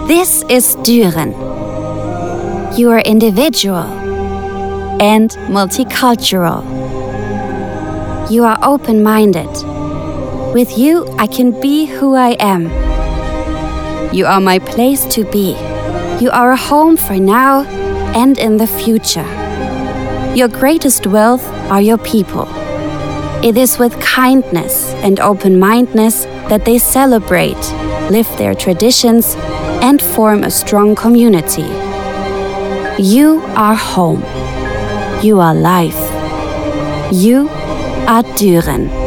This is Düren. You are individual and multicultural. You are open-minded. With you, I can be who I am. You are my place to be. You are a home for now and in the future. Your greatest wealth are your people. It is with kindness and open-mindedness that they celebrate, live their traditions, and form a strong community. You are home. You are life. You are Düren.